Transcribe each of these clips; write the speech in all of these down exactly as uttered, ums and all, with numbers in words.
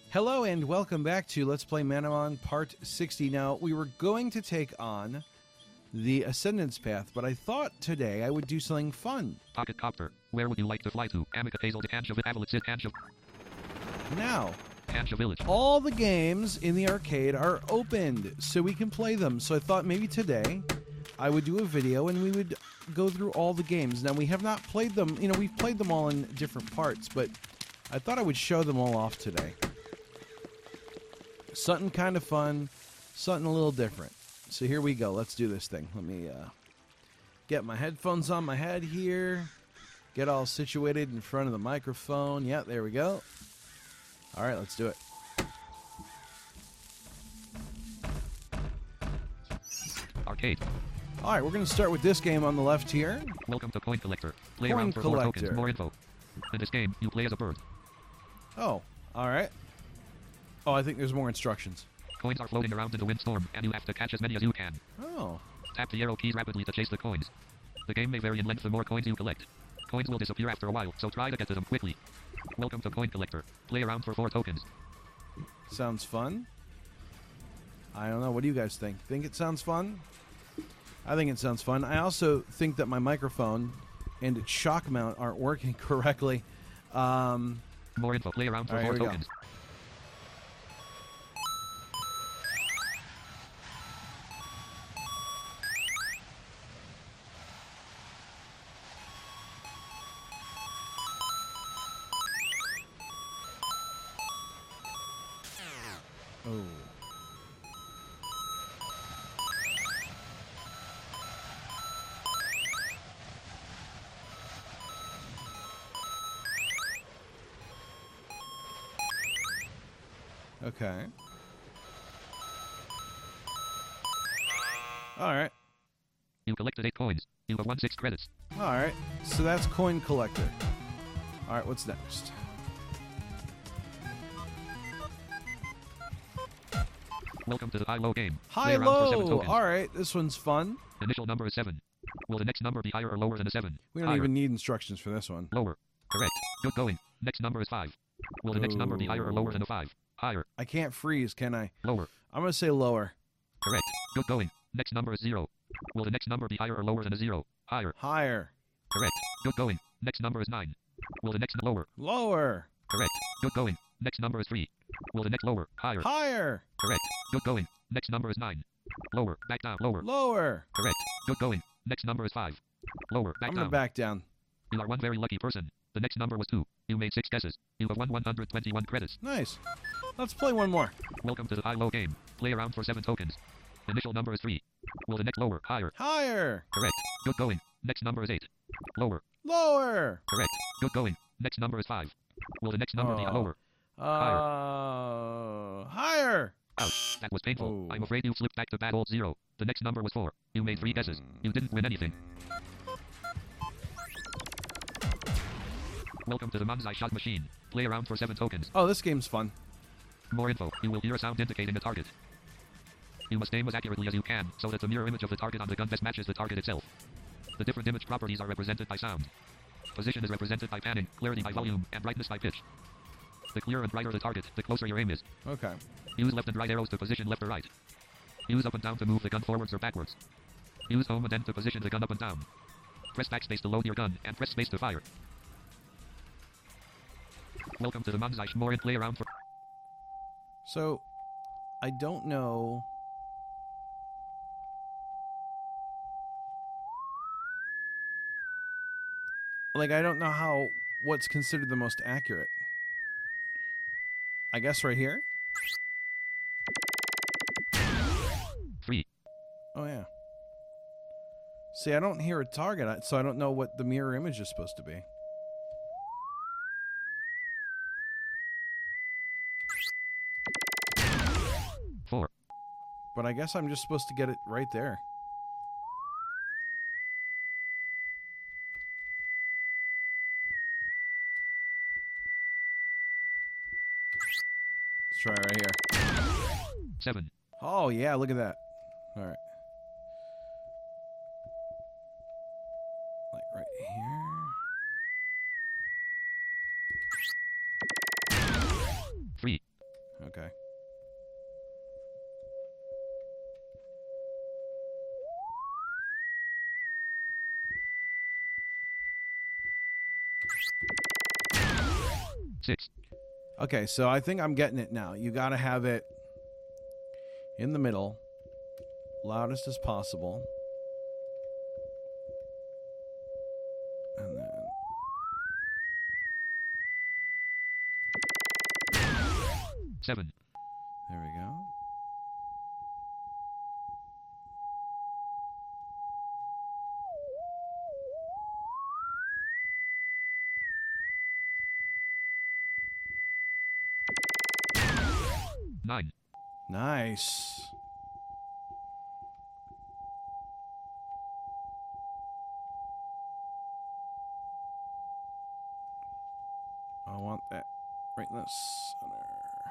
Hello and welcome back to Let's Play Manamon Part sixty. Now, we were going to take on the Ascendance Path, but I thought today I would do something fun. Pocket Copter, where would you like to fly to? Amica Hazel, Hansha, Avalit, Hansha. Now, Hansha Village. all the games in the arcade are opened, so we can play them. So I thought maybe today I would do a video and we would go through all the games. Now, we have not played them, you know, we've played them all in different parts, but I thought I would show them all off today. Something kind of fun, something a little different. So here we go. Let's do this thing. Let me uh, get my headphones on my head here. Get all situated in front of the microphone. Yeah, there we go. All right, let's do it. Arcade. All right, we're going to start with this game on the left here. Welcome to Coin Collector. Play Coin around for more Collector. tokens, more info. In this game, you play as a bird. Oh, all right. Oh, I think there's more instructions. Coins are floating around in the windstorm, and you have to catch as many as you can. Oh, Tap the arrow keys rapidly to chase the coins. The game may vary in length the more coins you collect. Coins will disappear after a while, so try to get to them quickly. Welcome to Coin Collector. Play around for four tokens. sounds fun. I don't know. What do you guys think? Think it sounds fun? I think it sounds fun. I also think that my microphone and its shock mount aren't working correctly. Um, More info. Play around for All right, four here we go. tokens. oh. Okay. All right. You collected eight coins. You have won six credits. All right. So that's Coin Collector. All right, what's next? Welcome to the high-low game. Play High around for seven low. tokens. All right, this one's fun. Initial number is seven. Will the next number be higher or lower than a seven? We don't Higher. even need instructions for this one. Lower. Correct. Good going. Next number is five. Will the next number be higher or lower than a five? Higher. I can't freeze, can I? Lower. I'm going to say lower. Correct. Good going. Next number is zero. Will the next number be higher or lower than a zero? Higher. Higher. Correct. Good going. Next number is nine. Will the next lower? Lower. Correct. Good going. Next number is three. Will the next lower? Higher. Higher. Correct. Good going. Next number is nine. Lower. Back down. Lower. Lower. Correct. Good going. Next number is five. Lower. Back I'm down. going to back down. You are one very lucky person. The next number was two. You made six guesses. You have won one hundred twenty-one credits. Nice. Let's play one more. Welcome to the high-low game. Play around for seven tokens. Initial number is three. Will the next lower? Higher. Higher. Correct. Good going. Next number is eight. Lower. Lower. Correct. Good going. Next number is five. Will the next number be Oh. lower? Uh, higher. Ouch. That was painful. Oh. I'm afraid you slipped back to bad old zero. The next number was four. You made three guesses. You didn't win anything. Welcome to the Manzai Shot Machine. Play around for seven tokens. Oh, this game's fun. More info. You will hear a sound indicating a target. You must aim as accurately as you can, so that the mirror image of the target on the gun best matches the target itself. The different image properties are represented by sound. Position is represented by panning, clarity by volume, and brightness by pitch. The clearer and brighter the target, the closer your aim is. Okay. Use left and right arrows to position left or right. Use up and down to move the gun forwards or backwards. Use home and end to position the gun up and down. Press backspace to load your gun, and press space to fire. Welcome to the Manzai More and play around for... So, I don't know... Like, I don't know how... What's considered the most accurate. I guess right here? Three. Oh, yeah. See, I don't hear a target, so I don't know what the mirror image is supposed to be. Four. But I guess I'm just supposed to get it right there. Let's try right here. Seven. Oh, yeah, look at that. All right. Like right here. Three. Okay. Six. Okay, so I think I'm getting it now. You got to have it in the middle, loudest as possible. And then... Seven. There we go. Nine. Nice. I want that right in the center.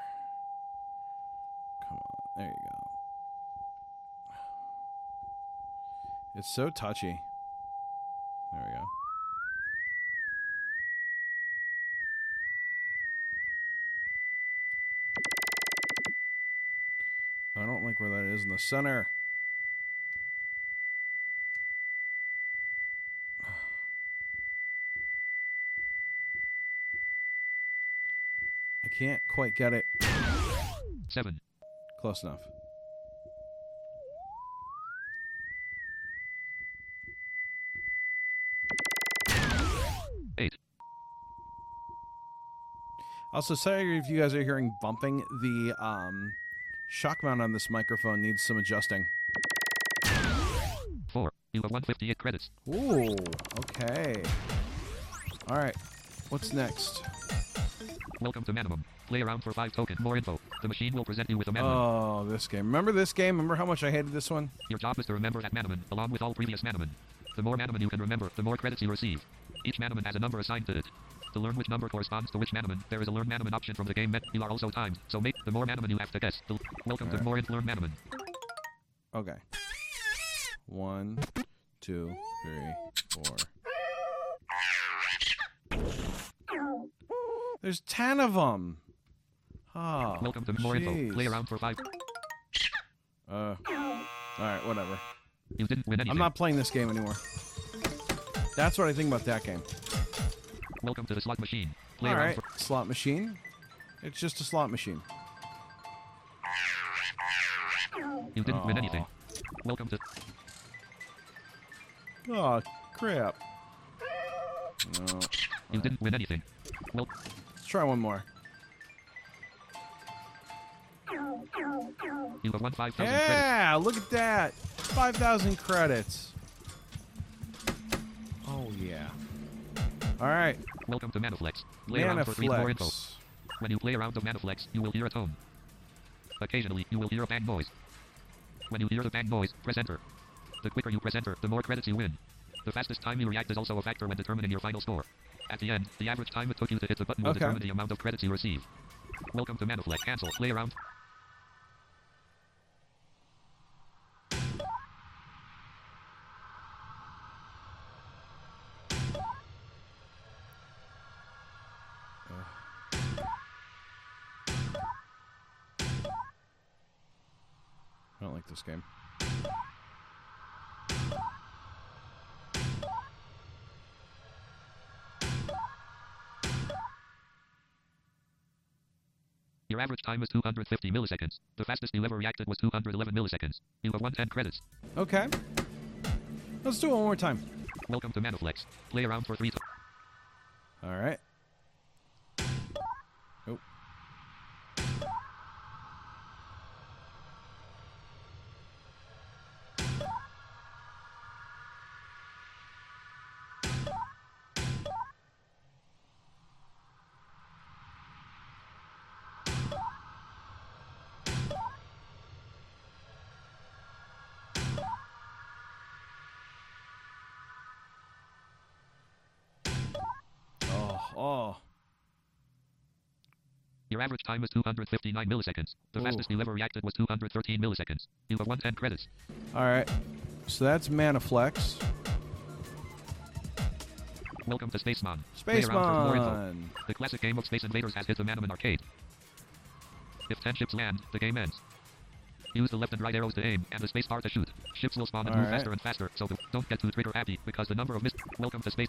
Come on. There you go. It's so touchy. There we go. I don't like where that is in the center. I can't quite get it. Seven. Close enough. Eight. Also, sorry if you guys are hearing bumping. The um, shock mount on this microphone needs some adjusting. Four. You have one hundred fifty-eight credits. Ooh, okay. All right. What's next? Welcome to Manimum. Play around for five tokens. More info. The machine will present you with a Manimum. Oh, this game. Remember this game? Remember how much I hated this one? Your job is to remember that Manimum, along with all previous Manimum. The more Manimum you can remember, the more credits you receive. Each Manimum has a number assigned to it. To learn which number corresponds to which Manimum, there is a Learn Manimum option from the game menu. You are also timed, so make the more Manimum you have to guess. The Welcome All to right. More Int Learn Manimum. Okay. One, two, three, four. There's ten of them. Oh, Welcome to More Info. jeez. Play around for five. Uh, all right, whatever. You didn't win anything. I'm not playing this game anymore. That's what I think about that game. Welcome to the slot machine. Play All around right, for slot machine. It's just a slot machine. You didn't win Aw. anything. Welcome to Oh, crap. No. You didn't win anything. Well, Let's try one more. you have won five thousand credits. Yeah, look at that. five thousand credits. Oh, yeah. All right. Welcome to Maniflex. Play around for three more info. Maniflex. When you play around of Maniflex, you will hear a tone. Occasionally, you will hear a bang noise. When you hear the bang noise, press enter. The quicker you press enter, the more credits you win. The fastest time you react is also a factor when determining your final score. At the end, the average time it took you to hit the button will Okay. determine the amount of credits you receive. Welcome to Maniflex. Cancel. Play around. I don't like this game. Your average time is two hundred fifty milliseconds. The fastest you ever reacted was two hundred eleven milliseconds. You have won ten credits. Okay. Let's do it one more time. Welcome to Maniflex. Play around for three. To- All right. Oh. Oh, oh. Your average time is two hundred fifty-nine milliseconds. The Ooh. fastest you ever reacted was two hundred thirteen milliseconds. You have won ten credits. All right. So that's Maniflex. Welcome to Spaceman. Play around for more info. Spaceman. The classic game of Space Invaders has hit the Manimum arcade. If ten ships land, the game ends. Use the left and right arrows to aim, and the space bar to shoot. Ships will spawn and All move right. faster and faster, so the, don't get too trigger happy, because the number of miss... Welcome to space...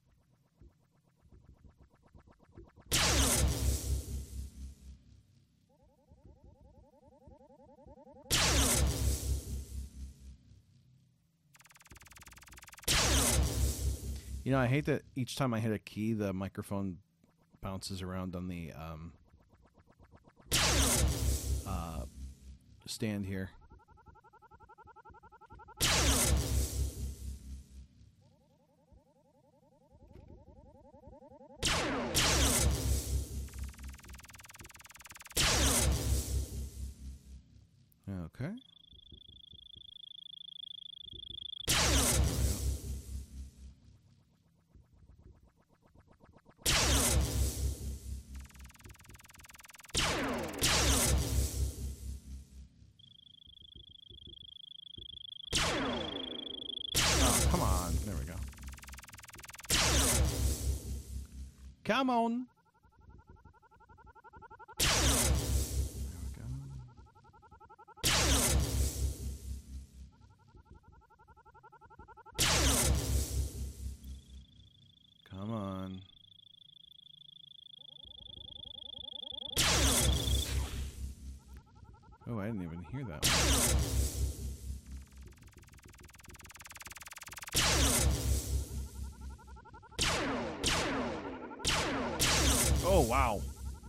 You know, I hate that each time I hit a key, the microphone bounces around on the um, uh, stand here. Okay. Oh, come on. There we go. Come on. There we go. Come on. Oh, I didn't even hear that one. Oh, wow.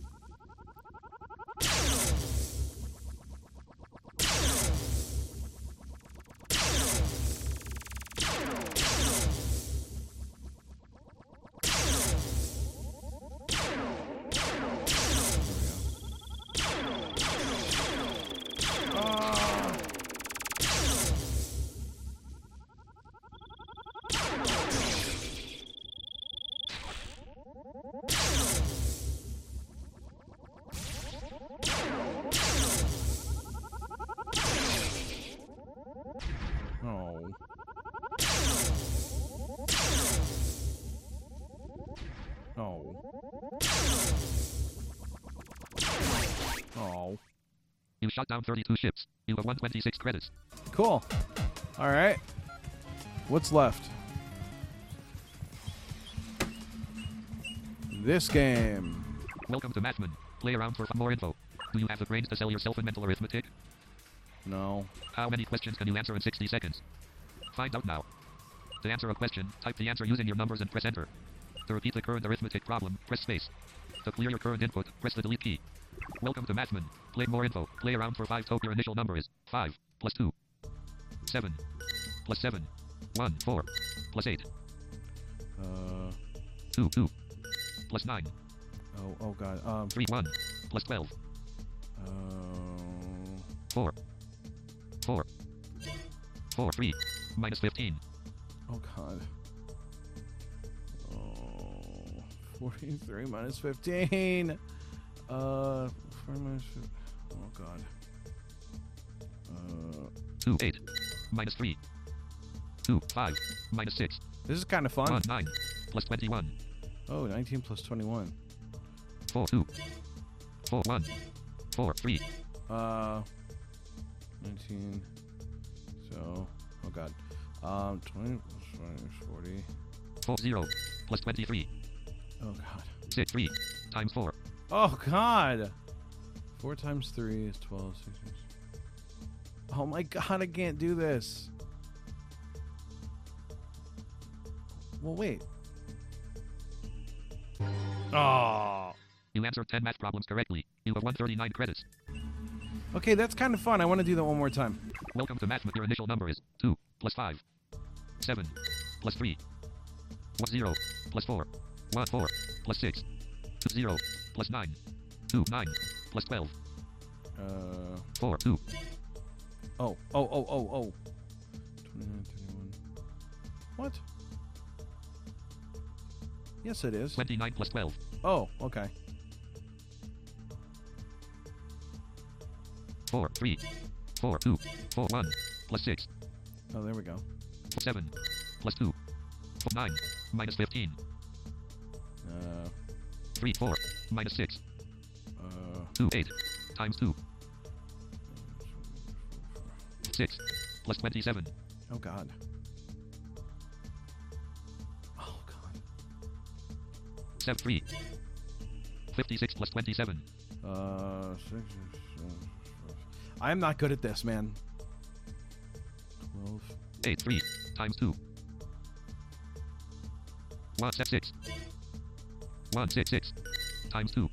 Oh. Oh. Oh. You shot down thirty-two ships. You have one hundred twenty-six credits. Cool. All right. What's left? This game. Welcome to Mathman. Play around for more info. Do you have the brains to sell yourself in mental arithmetic? No. How many questions can you answer in sixty seconds? Find out now. To answer a question, type the answer using your numbers and press enter. To repeat the current arithmetic problem, press space. To clear your current input, press the delete key. Welcome to Mathman. Play more info. Play around for five. Top your initial number is five plus two. seven plus seven. one, four plus eight. Uh. two, two plus nine. Oh. Oh God. Um. three, one plus twelve. Uh. four. four. four, three minus fifteen. Oh God. Oh. forty-three minus fifteen. Uh. four minus. Oh God. Uh. two, eight minus three. two, five minus six. This is kind of fun. one, nine plus twenty-one. Oh, nineteen plus twenty-one. four, two. four, one. four, three. Uh. nineteen. So. Oh God. Um. twenty plus twenty is forty. four, zero plus twenty-three. Oh God. six, three times four. Oh God. Four times three is twelve. Six, six. Oh my God! I can't do this. Well, wait. Oh. You answered ten math problems correctly. You have one hundred thirty-nine credits. Okay, that's kind of fun. I want to do that one more time. Welcome to Mathman. Your initial number is two plus five. seven plus three. one, zero plus four. one, four plus six. two, zero plus nine. two, nine plus twelve. Uh. four, two. Oh. Oh. Oh. Oh. Oh. twenty-nine, thirty-one. What? Yes, it is. twenty-nine plus twelve. Oh. Okay. four, three. four, two. four, one plus six. Oh, there we go. seven plus two. nine minus fifteen. Uh. three, four minus six. Uh. two, eight times two. six plus twenty-seven. Oh, God. Oh, God. seven, three. fifty-six plus twenty-seven. Uh, six, seven, I'm not good at this, man. twelve. eight, three times two. one, set six. one, six, six times two.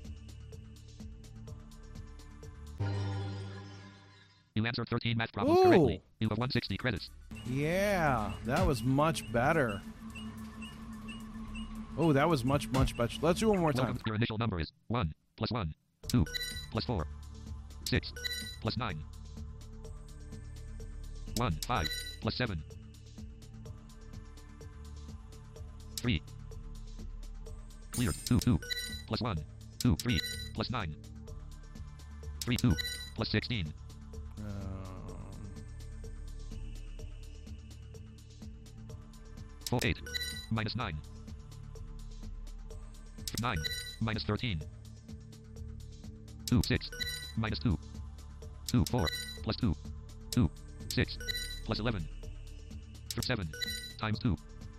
You answered thirteen math problems Ooh. correctly. You have one hundred sixty credits. Yeah, that was much better. Oh, that was much, much better. Let's do it one more time. Welcome. Your initial number is one plus one, two plus four, six plus nine, one, five plus seven, three. Cleared. two, two plus one, two, three plus nine, three, two plus sixteen. Um, four, eight minus nine. nine minus thirteen. two, six minus two. two, four plus two. two, six plus eleven. seven times two.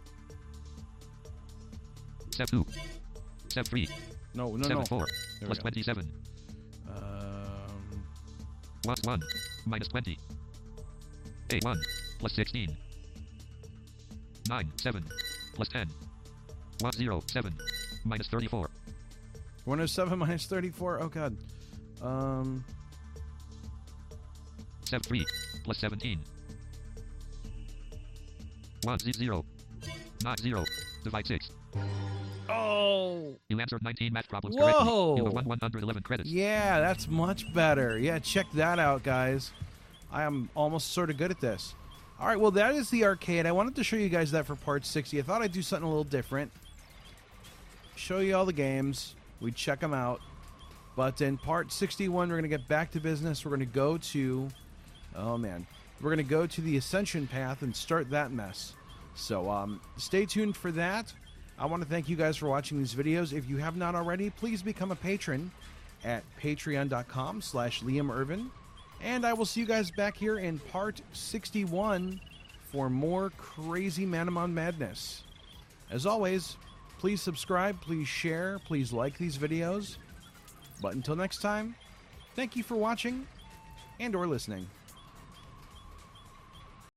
seven, two. seven, three. no, no, seven, no. four There we plus go. twenty-seven. Um, one, one minus twenty. eight, one plus sixteen. nine, seven plus ten. one, zero, seven minus thirty-four. one oh seven minus thirty-four. Oh, God. Um, seven, three plus seventeen. one, zero. nine, zero. Divide six. oh, You answered nineteen math problems Whoa. correctly. You have won one hundred eleven credits. yeah, that's much better. Yeah, check that out, guys. I am almost sort of good at this. All right, well, that is the arcade. I wanted to show you guys that for part sixty. I thought I'd do something a little different. Show you all the games. We'd check them out. But in part sixty-one, we're going to get back to business. We're going to go to... Oh, man. We're going to go to the Ascension Path and start that mess. So um, stay tuned for that. I want to thank you guys for watching these videos. If you have not already, please become a patron at patreon.com slash Liam Irvin. And I will see you guys back here in part sixty-one for more crazy Manamon madness. As always, please subscribe, please share, please like these videos. But until next time, thank you for watching and or listening.